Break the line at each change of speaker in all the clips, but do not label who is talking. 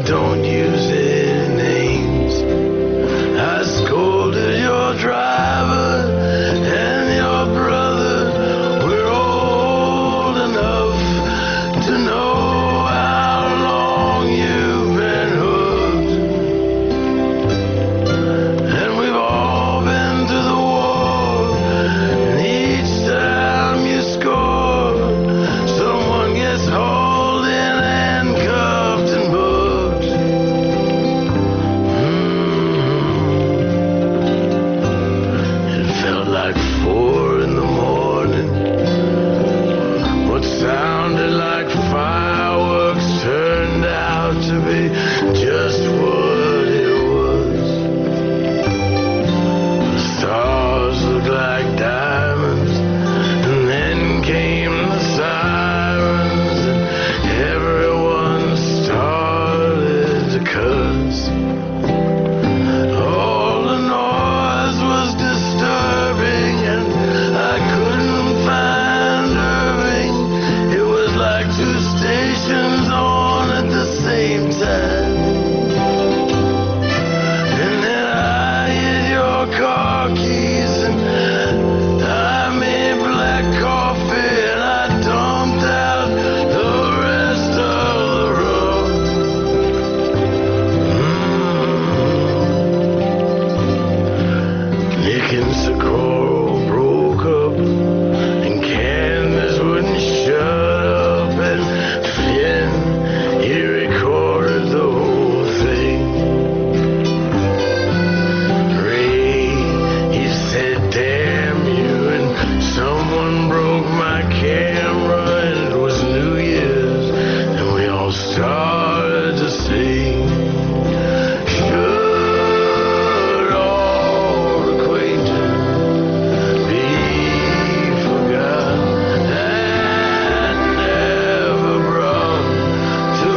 don't use any names. I scolded your driver and your brother. We're old enough to know how long you've been hooked. And we've all been to the war, and each time you score, someone gets hauled in and cuffed and booked. It felt like 4 in the morning. What sounded like fireworks turned out to be just what it was. The stars looked like diamonds, and then came the sirens, and everyone started to cuss. All the noise was disturbing, and I couldn't find Irving. It was like 2 stations on at the same time. And then I hit your car keys, and I made black coffee, and I dumped out the rest of the rum. Nick and Socorro broke up, and Candace wouldn't shut up, and Finn, he recorded the whole thing. Ray, he said, damn you, and someone broke my camera, and it was New Year's, and we all started to sing. Should all acquaintance be forgot and never brought to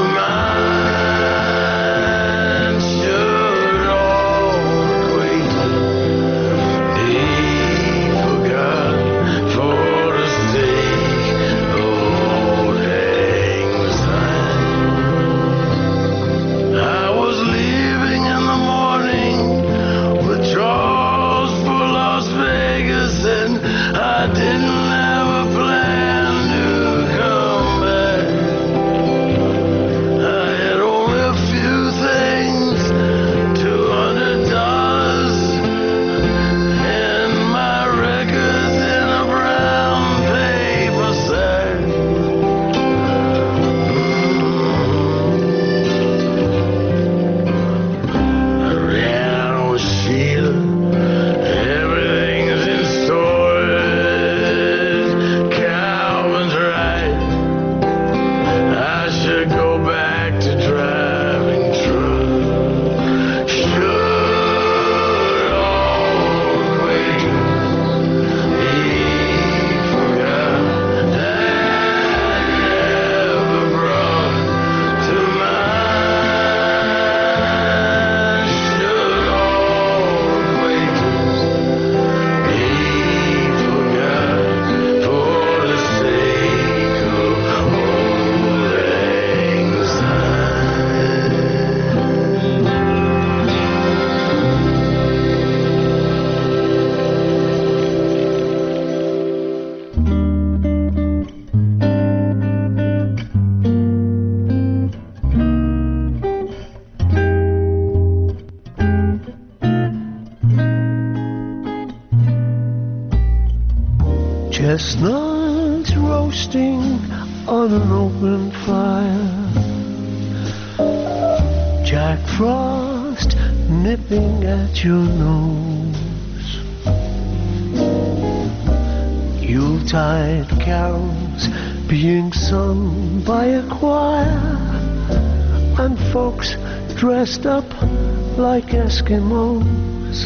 mind? Should all acquaintance be forgot for the sake of old lang syne? I was leaving in the morning with Charles for Las Vegas, and I didn't have a plan to come back. I had only a few things, $200 and my records in a brown paper sack. I ran with Sheila. Everything's in storage. Calvin's right. I should go back to driving truck. Should all acquaintance be forgot and never brought to mind? Should all acquaintance be forgot for the sake of old lang syne? Chestnuts roasting on an open fire, Jack Frost nipping at your nose, Yuletide carols being sung by a choir, and folks dressed up like Eskimos.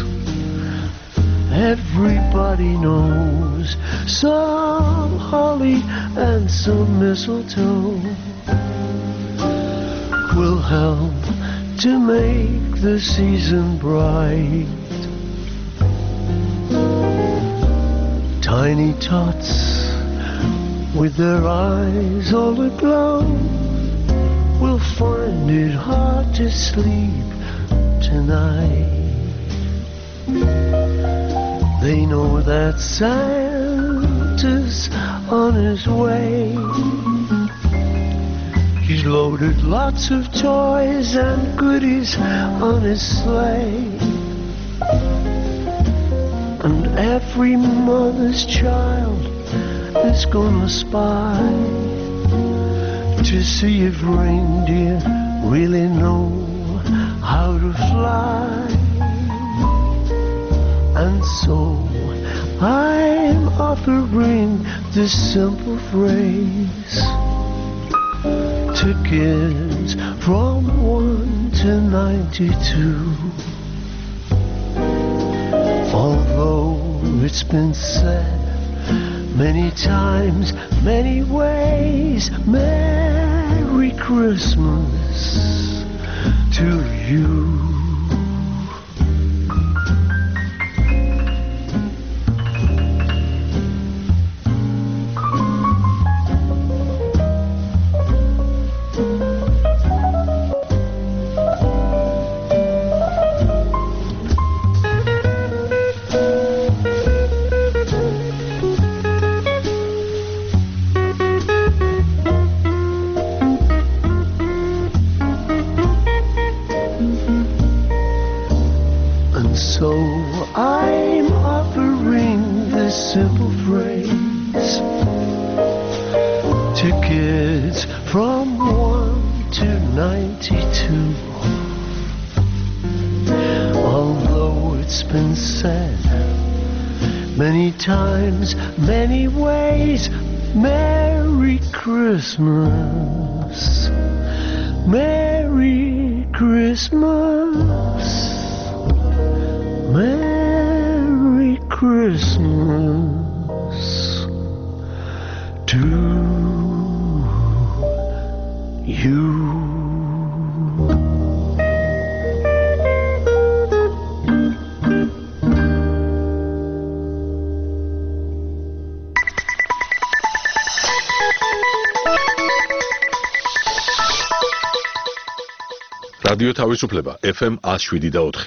Everybody knows some holly and some mistletoe will help to make the season bright. Tiny tots with their eyes all aglow will find it hard to sleep tonight. They know that Santa's on his way. He's loaded lots of toys and goodies on his sleigh. And every mother's child is gonna spy to see if reindeer really know how to fly. And so I'm offering this simple phrase to kids from 1 to 92. Although it's been said many times, many ways, Merry Christmas to you. So I'm offering this simple phrase to kids from 1 to 92. Although it's been said many times, many ways, Merry Christmas, Merry Christmas, Merry Christmas to you.
რადიო თავისუფლება FM 107.4.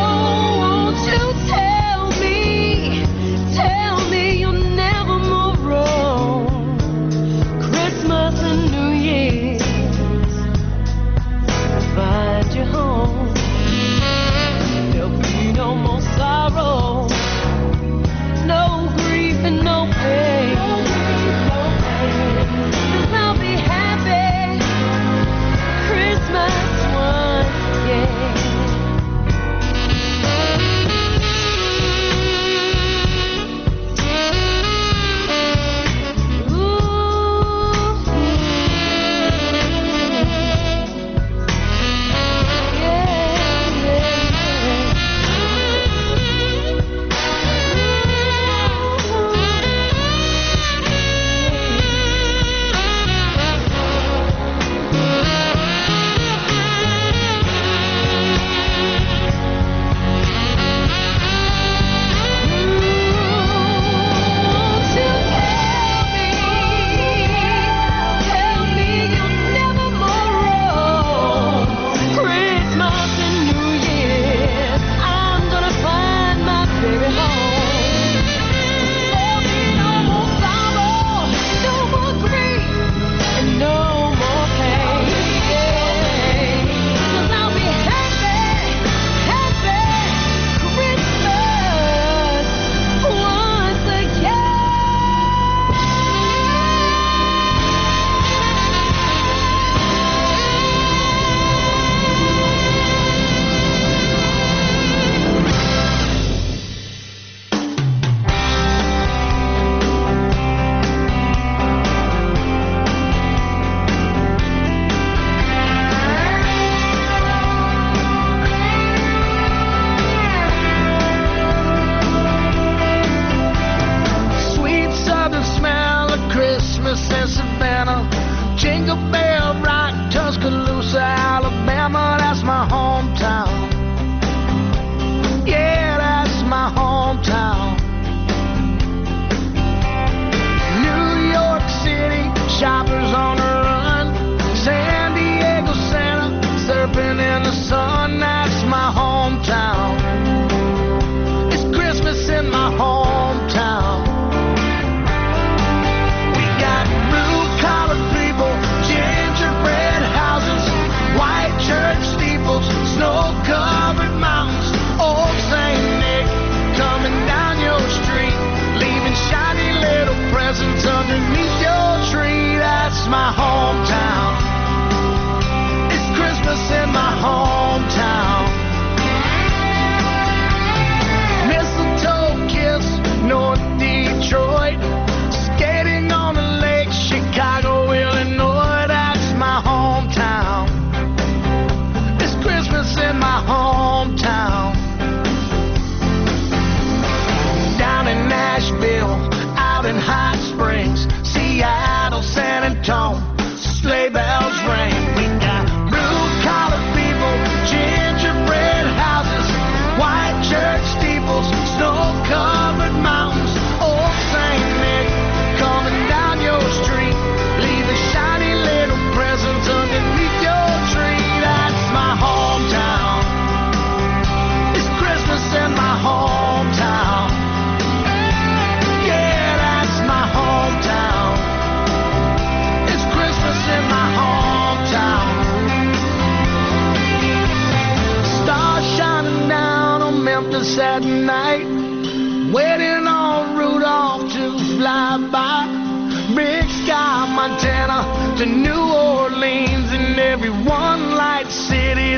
Tell me you'll never move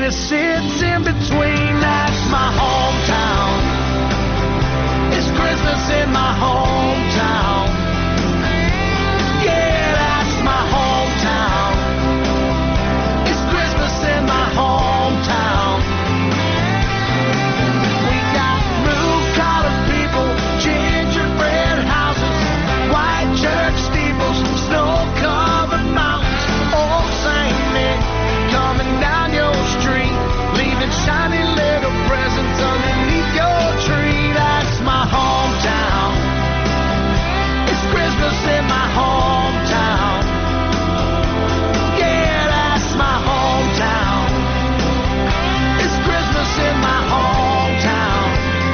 city sits in between. That's my hometown. It's Christmas in my hometown. Yeah, that's my hometown. It's Christmas in my hometown. We got blue-collar people, gingerbread houses, white church steeples, snow-covered mountains. Old St. Nick coming down your street, leaving shiny little presents underneath your tree. That's my hometown. It's Christmas in my hometown. Yeah, that's my hometown. It's Christmas in my hometown.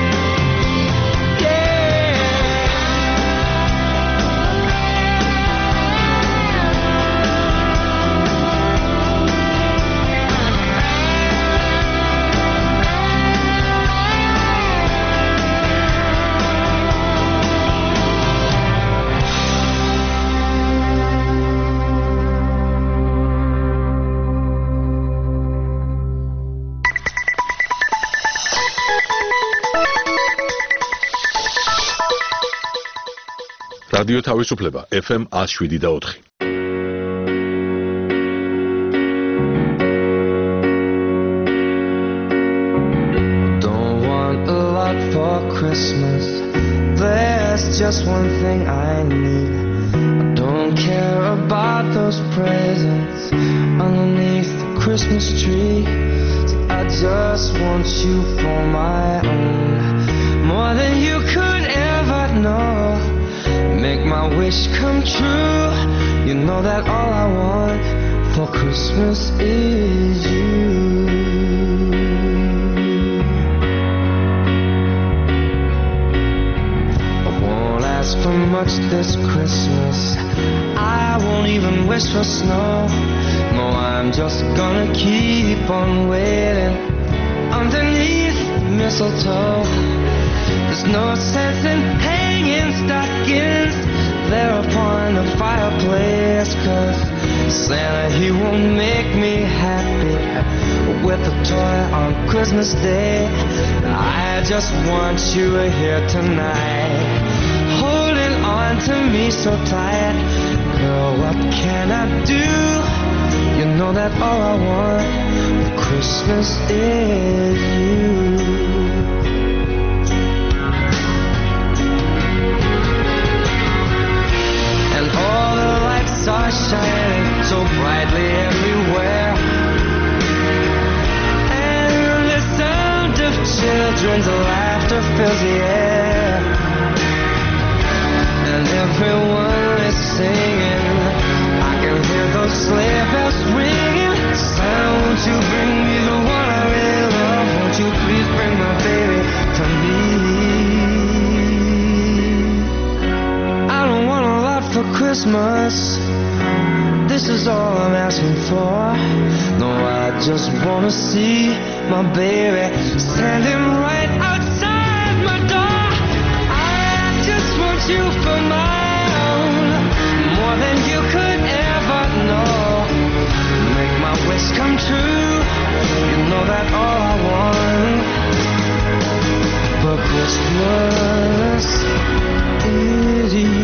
რადიო თავისუფლება FM 107.4.
Don't want a lot for Christmas. There's just one thing I need. I don't care about those presents underneath the Christmas tree. I just want you for my own, more than you could ever know. Make my wish come true. You know that all I want for Christmas is you. I won't ask for much this Christmas. I won't even wish for snow. No, I'm just gonna keep on waiting underneath mistletoe. There's no sense in hanging stockings there upon the fireplace, 'cause Santa, he won't make me happy with a toy on Christmas Day. I just want you here tonight, holding on to me so tight. Girl, what can I do? You know that all I want for Christmas is you. All the lights are shining so brightly everywhere, and the sound of children's laughter fills the air, and everyone is singing. I can hear those sleigh bells ringing. Santa, won't you bring me the one I really love? Won't you please bring my baby to me? For Christmas, this is all I'm asking for. No, I just wanna see my baby standing right outside my door. I just want you for my own, more than you could ever know. Make my wish come true. You know that all I want for Christmas is you.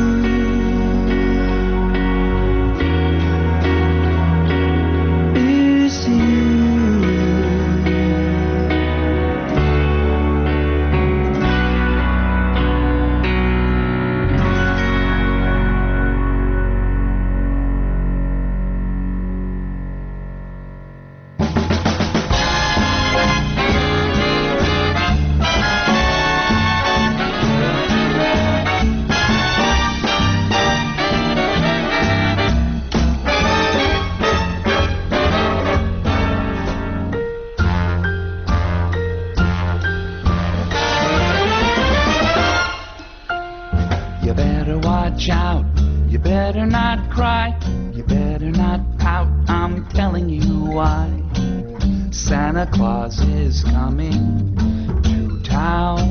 Santa Claus is coming to town.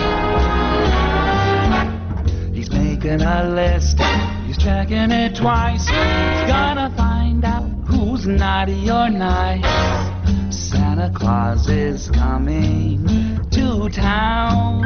He's making a list, he's checking it twice. He's gonna find out who's naughty or nice. Santa Claus is coming to town.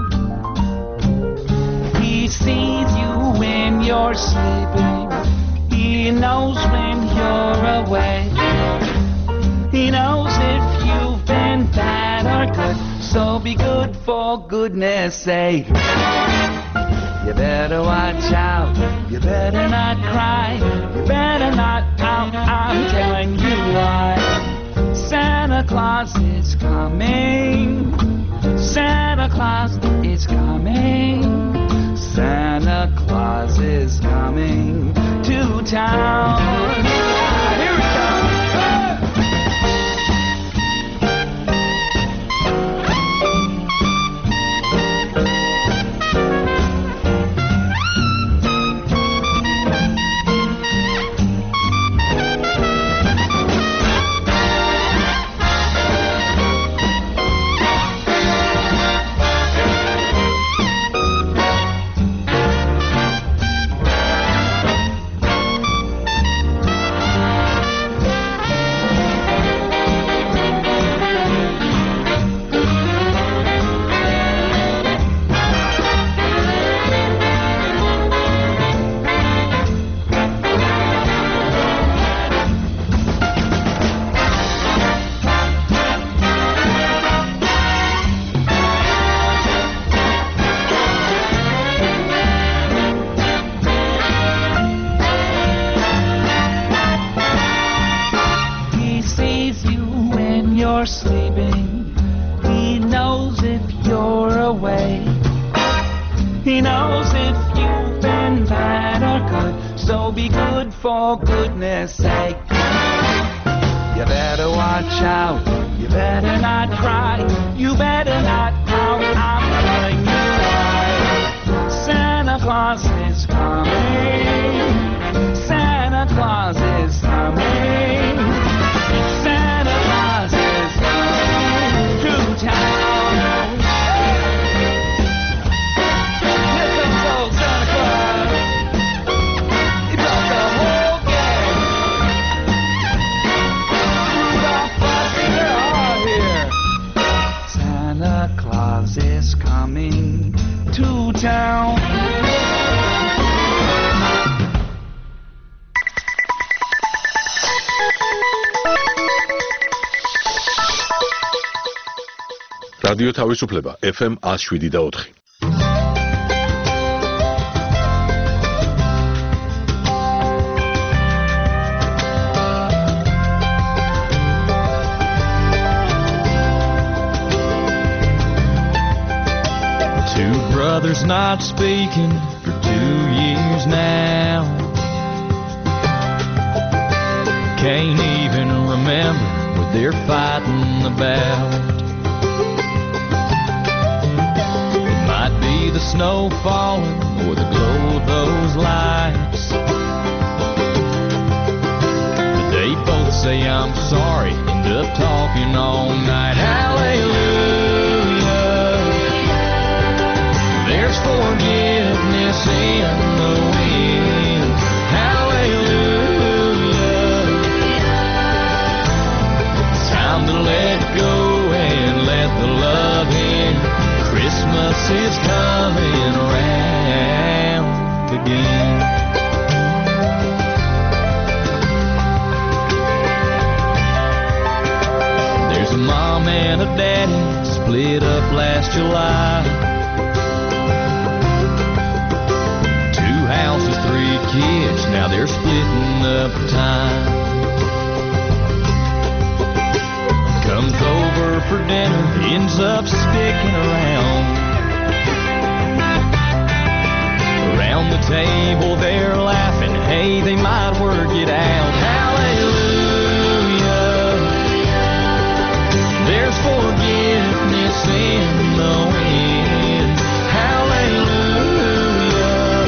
He sees you when you're sleeping. He knows when you're awake. He knows if you've been bad or good. So be good for goodness sake. You better watch out. You better not cry. You better not pout. I'm telling you why. Santa Claus is coming. Santa Claus is coming. Santa Claus is coming to town. Here we go. Sleeping. He knows if you're awake. He knows if you've been bad or good. So be good for goodness sake. You better watch out. You better not cry. You better not pout. I'm telling you why. Santa Claus is coming. Santa Claus is coming. Santa Claus is to town. Here comes old Santa Claus. He brought the whole gang. Rudolph, Frosty, they're all here. Santa Claus is coming to town.
რადიო თავისუფლება FM 107.4.
Two brothers not speaking for 2 years now. Can't even remember what they're fighting about. The snow falling or the glow of those lights. But they both say I'm sorry, end up talking all night. Hallelujah, there's forgiveness in the wind. Hallelujah, it's time to let go and let the love in. Christmas is coming around again. There's a mom and a daddy split up last July. 2 houses, 3 kids, now they're splitting up time. Comes over for dinner, ends up sticking around. Around the table they're laughing, hey, they might work it out. Hallelujah, there's forgiveness in the wind. Hallelujah,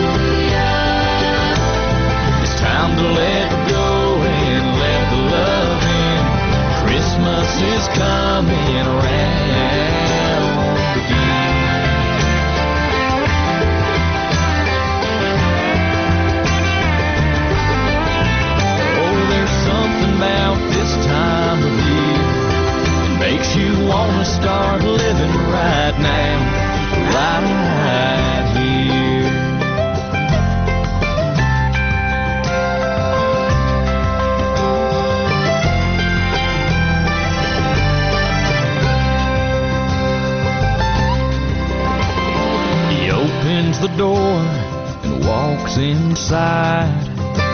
it's time to let go and let the love in. Christmas is coming around again. 2 and walks inside.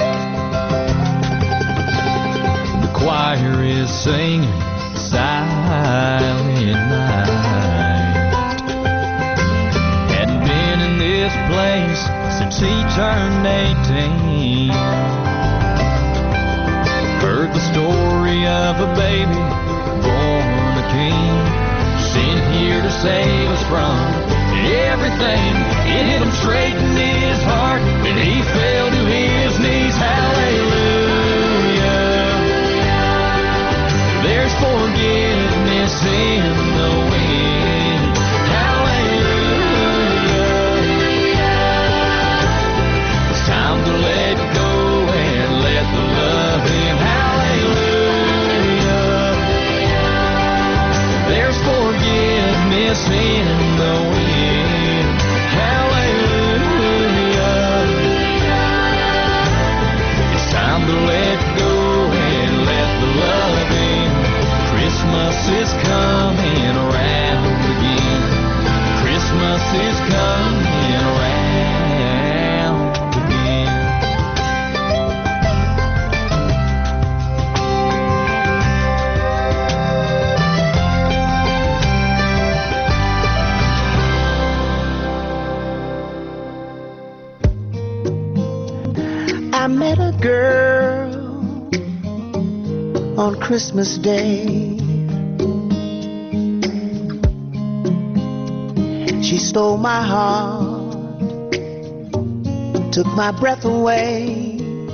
The choir is singing Silent Night. Hadn't been in this place since he turned 18. Heard the story of a baby born a king, sent here to save us from everything. It hit him straight in his heart, and he fell to his knees. Hallelujah. There's forgiveness in the wind. Hallelujah. It's time to let go and let the love in. Hallelujah. There's forgiveness in the wind. Hallelujah. It's time to let go and let the love in. Christmas is coming around again. Christmas is coming around again.
I met a girl on Christmas Day. She stole my heart, took my breath away.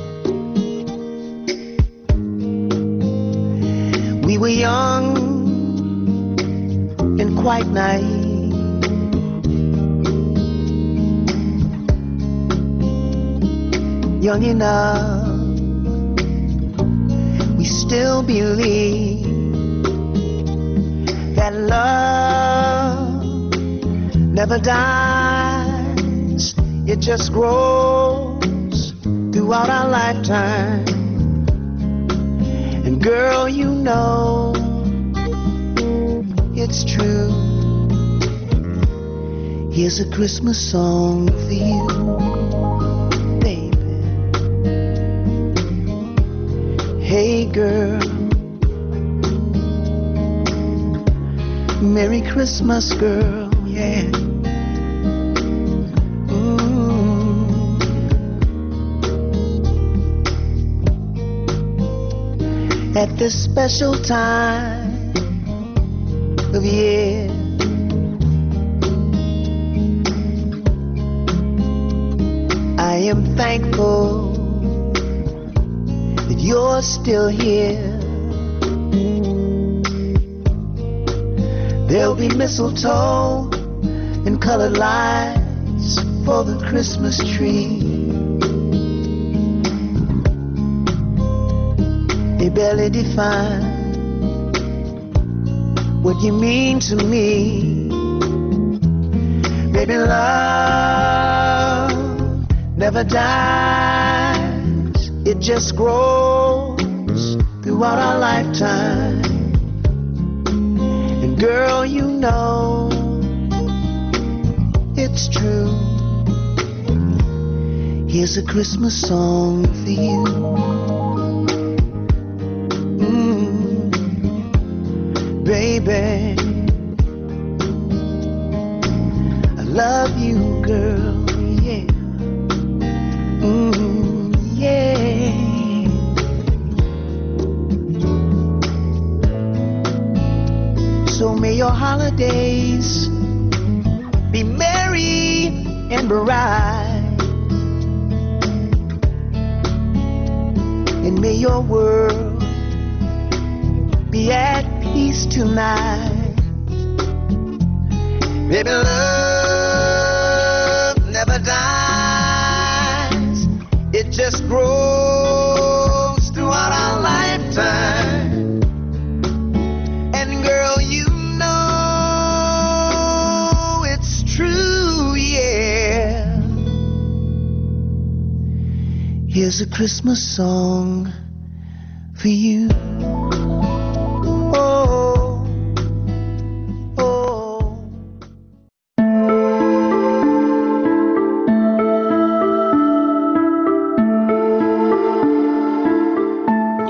We were young and quite naive. Young enough, we still believe that love never dies. It just grows throughout our lifetime. And girl, you know it's true. Here's a Christmas song for you. Hey girl, Merry Christmas girl, yeah. At this special time of year, I am thankful that you're still here. There'll be mistletoe and colored lights for the Christmas tree. They barely define what you mean to me. Baby, love never dies. It just grows throughout our lifetime. And girl, you know it's true. Here's a Christmas song for you. Baby, I love you, girl, yeah. Yeah. So may your holidays be merry and bright, and may your world be at peace tonight. Baby, love never dies. It just grows throughout our lifetime. And girl, you know it's true, yeah. Here's a Christmas song for you.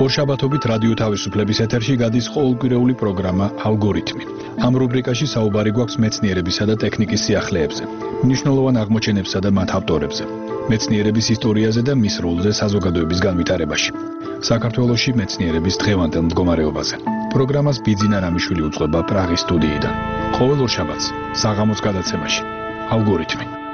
ორშაბათობით რადიო თავისუფლების ეთერში გადის ყოველკვირეული პროგრამა ალგორითმი. ამ რუბრიკაში საუბარი გვაქვს მეცნიერებისა და ტექნიკის სიახლეებზე, მნიშვნელოვან აღმოჩენებსა და მათ ავტორებზე, მეცნიერების ისტორიაზე და მის როლზე საზოგადოების განვითარებაში. საქართველოში მეცნიერების დღევანდელ მდგომარეობაზე. პროგრამას ბიძინა რამიშვილი უძღვება პრაღის სტუდიიდან. ყოველ ორშაბათს საღამოს გადაცემაში ალგორითმი.